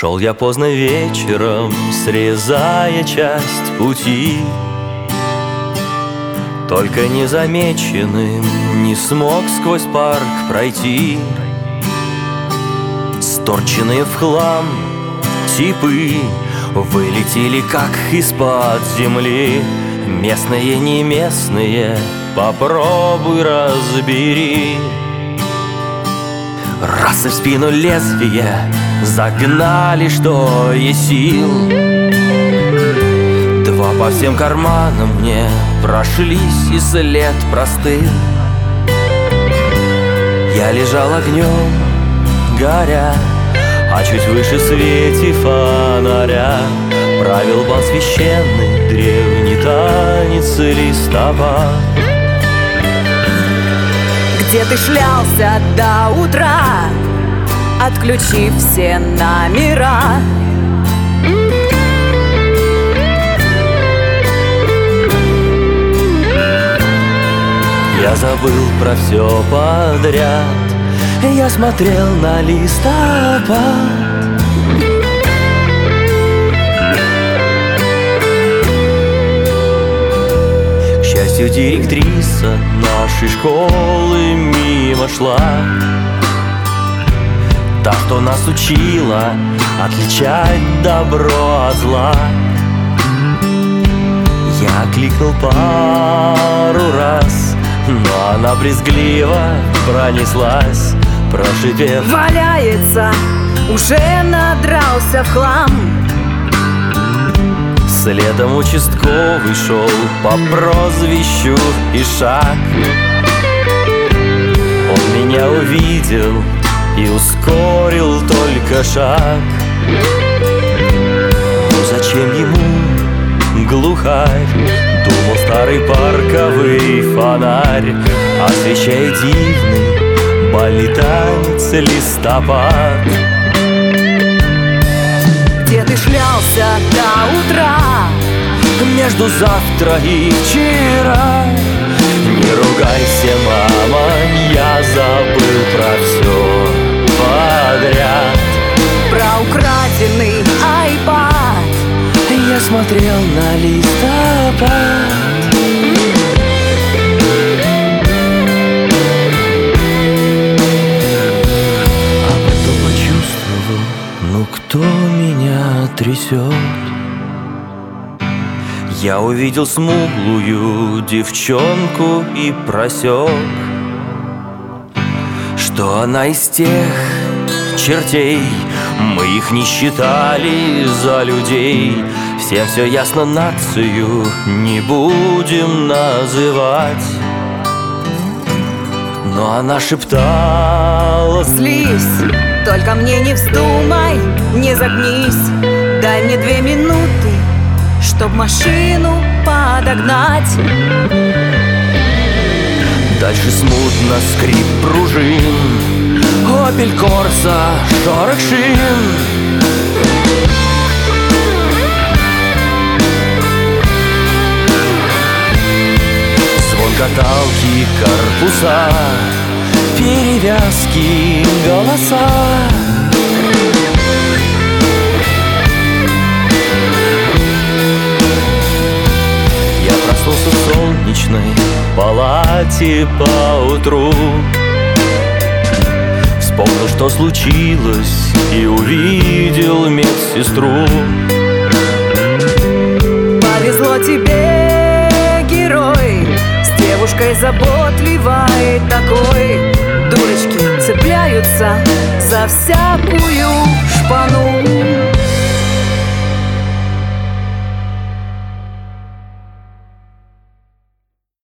Шел я поздно вечером, срезая часть пути. Только незамеченным не смог сквозь парк пройти. Сторченные в хлам типы вылетели как из-под земли. Местные, не местные, попробуй разбери. Раз и в спину лезвия загнали, что есть сил. Два по всем карманам мне прошлись, и след простыл. Я лежал огнем, горя, а чуть выше в свете фонаря правил бал священный древний танец листопад. Где ты шлялся до утра, отключив все номера? Я забыл про все подряд, я смотрел на листопад. К счастью, директриса нашей школы мимо шла, та, что нас учила отличать добро от зла. Я кликнул пару раз, но она брезгливо пронеслась, прошипев: валяется, уже надрался в хлам. Следом участковый шел по прозвищу Ишак. Он меня увидел и ускорил только шаг. Ну зачем ему глухарь? Думал, старый парковый фонарь освещает дивный бальный танец листопад. Где ты шлялся до утра, между завтра и вчера? Не ругайся, мама, я забыл про все подряд. про украденный айпад Я смотрел на листопад. А потом почувствовал, ну кто меня трясет? Я увидел смуглую девчонку и просек, что она из тех чертей, мы их не считали за людей. Всем все ясно, нацию не будем называть. Но она шептала: слизь, только мне не вздумай, не загнись. Дай мне 2 минуты, чтоб машину подогнать. Дальше смутно скрип пружин, Opel Corsa, шорох шин. Звон каталки, корпуса, перевязки, голоса. Я проснулся в солнечной палате поутру, вспомнил, что случилось, и увидел медсестру. Повезло тебе, герой, с девушкой заботливой такой. Дурочки цепляются за всякую шпану.